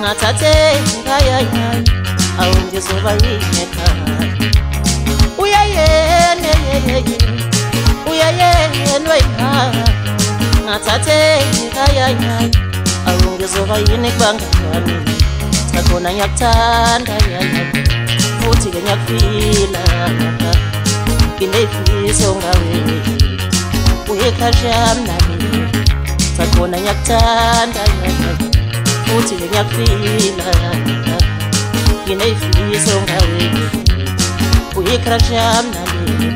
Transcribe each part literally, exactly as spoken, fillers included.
ngathathe ngayaya awungizoba yini ekhaya uyayene uyayene wena ngathathe ngayaya awungizoba yini kubangani sakhona ngiyakuthanda yaya futhi ke ngiyakufila nginefiso ngawe uyekhashami nami sakhona ngiyakuthanda yaya futhi ke ngiyakufila nginefiso ngawe uyekhashami nami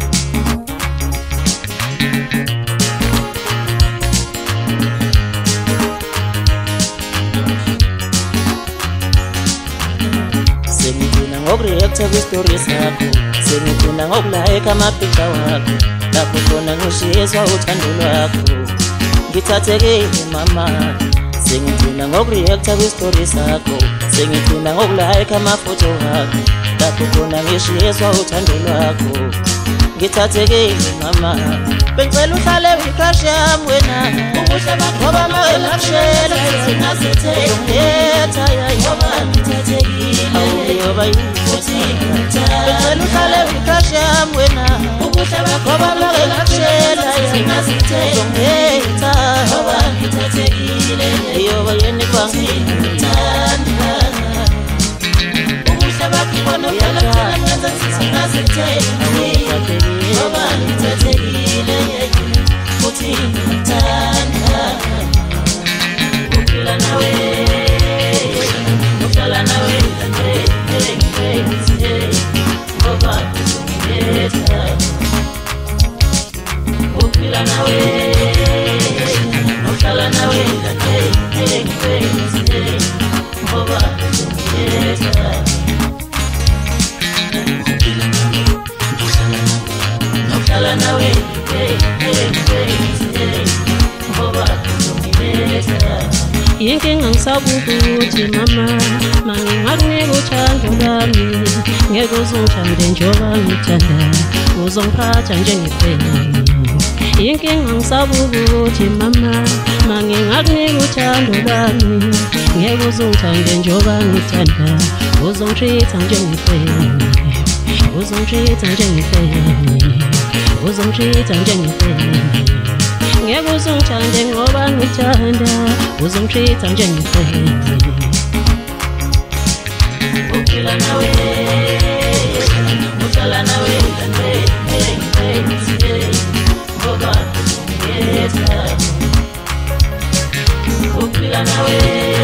sengithina ngokureacta kwi-stories zakho sengithina ngokulike ama-picture wakho lapho khona ngishizwa uthando lwakho ngithathekile mama sengithina ngokureacta kwi-stories zakho sengithina ngokulike amafoto wakho lapho khona ngishizwa uthando lwakho ngithathekile mama bengicela uhlale wicrush yami wena ubuhle bakho ngoba mawena kushela singasithengiyetha ngoba ngithathekile awuyoba futhi bengicela uhlale wicrush yami wena ubuhle bakho ngoba mawena kushela singasithengiyetha ngoba ngithathekile ayoba yena kwangithanda ubuhle bakho bona phela phela ngenza singasithengiyetha ngoba ngithathekile futhi ngithanda ukuphila nawe ukuhlala nawe ngoba ngithetha ukuphila nawe ukuhlala nawe ngoba ngithetha uhlala nawe inkinga ngisabukuthi mama mangingakunika uthando lwami ngeke uzungithande njengoba ngithanda uzongiphatha njengefeni inkinga ngisabukuthi mama mangingakunika uthando lwami ngeke uzungithande njengoba ngithanda uzongitreata njengefeni uzongitreata njengefeni uzongitreata njengefeni ngeke uzungithande ngoba ngithanda uzongitreata njengefeni ukuphila nawe uhlala nawe ngoba ngithetha ukuphila nawe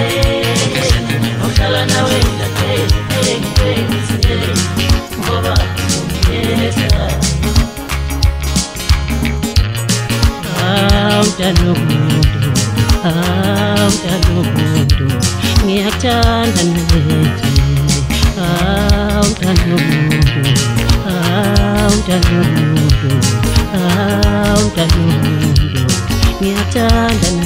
uhlala nawe ngoba ngithetha mntana womuntu ah mntana womuntu ngiyakuthanda nawethi ah mntana womuntu ah mntana womuntu ah mntana womuntu ngiyakuthanda